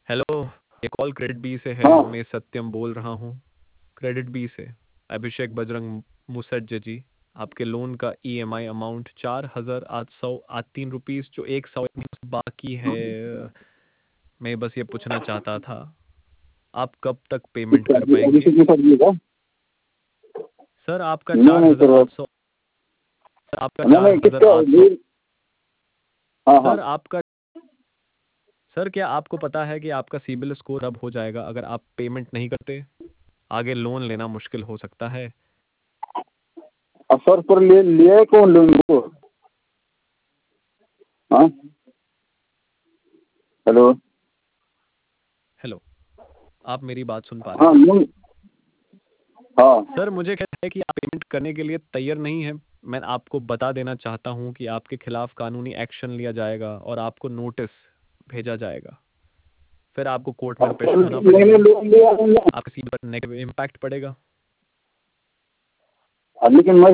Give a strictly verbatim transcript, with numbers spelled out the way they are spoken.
Hello, ये call credit B से है। हाँ मैं सत्यम बोल रहा हूँ क्रेडिट बी से। अभिषेक बजरंग मुसज्जे जी, आपके लोन का ईएमआई अमाउंट चार हजार आठ सौ आठ तीन रुपीस जो एक सौ बाकी है। मैं बस ये पूछना चाहता था, आप कब तक पेमेंट कर पाएंगे? अभिषेक के साथ ये था। सर आपका नहीं चार नहीं हजार सर, आठ सौ आपका नहीं चार नहीं हजार किसका आठ सौ ये- हाँ हाँ। सर आपका सर क्या आपको पता है कि आपका सिबिल स्कोर अब हो जाएगा अगर आप पेमेंट नहीं करते? आगे लोन लेना मुश्किल हो सकता है। अब सर पर ले लिया कौन लोन को? हाँ हेलो। हेलो, आप मेरी बात सुन पा रहे हाँ हैं? लोन। हाँ सर मुझे कहता है कि आप पेमेंट करने के लिए तैयार नहीं है। मैं आपको बता देना चाहता हूं कि आपके खिलाफ कानूनी एक्शन लिया जाएगा और आपको नोटिस भेजा जाएगा। फिर आपको कोर्ट में अब पेश सर होना मैंने पड़ेगा। लोन लिया है, आपके सीबिल पर नेगेटिव इम्पैक्ट पड़ेगा। लेकिन मैं